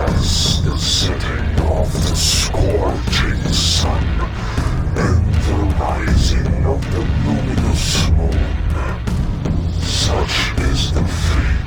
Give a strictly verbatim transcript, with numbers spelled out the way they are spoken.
as the setting of the scorching sun and the rising of the luminous moon. Such is the fate